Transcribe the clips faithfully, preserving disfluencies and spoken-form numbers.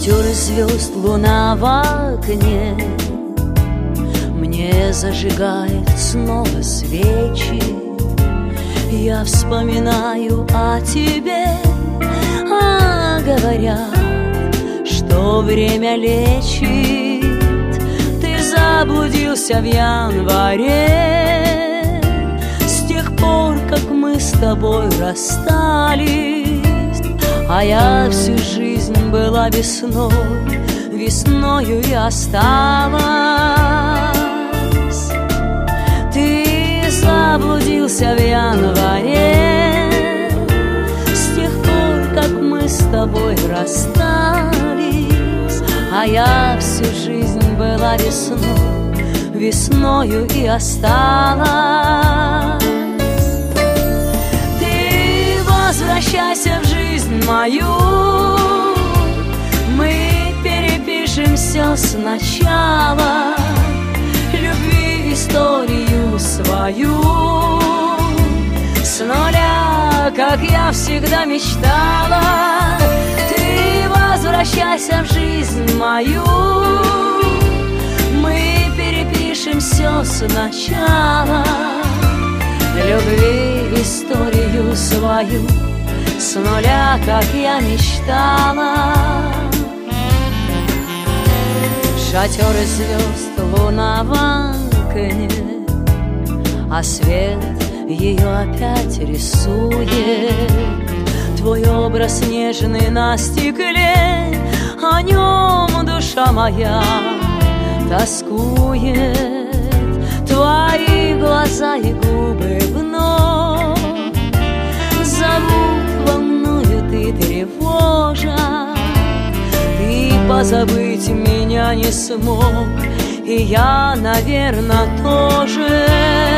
Шатер из звезд, луна в окне мне зажигает снова свечи. Я вспоминаю о тебе, а говорят, что время лечит. Ты заблудился в январе, с тех пор, как мы с тобой расстались. А я всю жизнь была весной, весною и осталась. Ты заблудился в январе, с тех пор, как мы с тобой расстались. А я всю жизнь была весной, весною и осталась. Ты возвращайся в жизнь мою, мы перепишем все сначала, любви историю свою с нуля, как я всегда мечтала. Ты возвращайся в жизнь мою, мы перепишем все сначала, любви историю свою с нуля, как я мечтала. Шатер из звезд, луна в окне, а свет ее опять рисует. Твой образ нежный на стекле, о нем душа моя тоскует. Твои глаза и губы вновь зовут, волнуют и тревожат. Ты позабыть меня не смог, и я, наверное, тоже.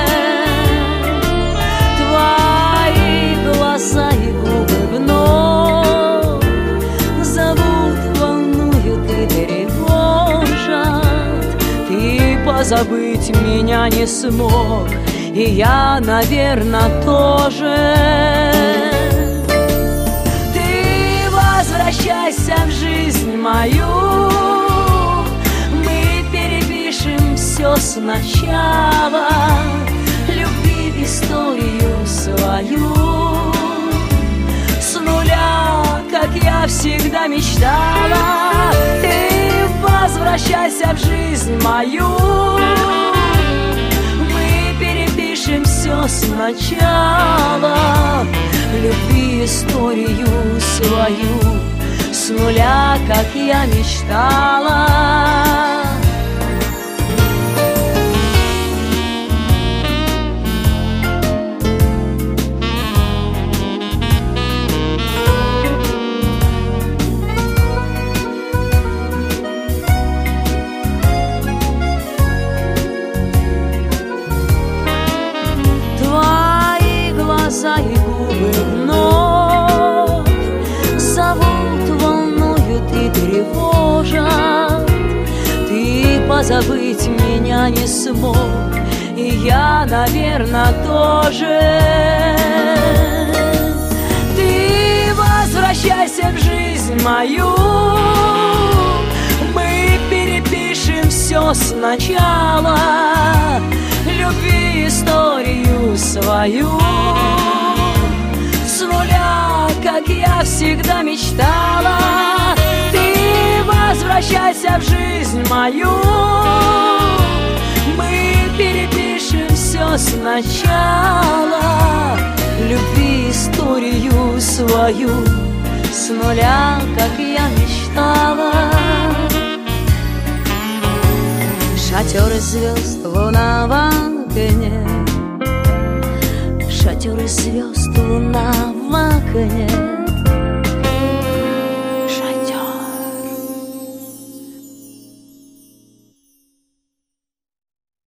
Твои глаза и губы вновь зовут, волнуют и тревожат. Ты позабыть меня не смог, и я, наверное, тоже. Ты возвращайся в жизнь мою, мы перепишем все сначала, любви историю свою с нуля, как я всегда мечтала. Ты возвращайся в жизнь мою, мы перепишем все сначала, любви историю свою с нуля, как я мечтала. Глаза и губы вновь зовут, волнуют и тревожат. Ты позабыть меня не смог, и я, наверное, тоже. Ты возвращайся в жизнь мою, мы перепишем все сначала, любви историю свою с нуля, как я всегда мечтала. Ты возвращайся в жизнь мою, мы перепишем все сначала, любви историю свою с нуля, как я мечтала. Шатер из звезд, луна в окне, шатер из звезд,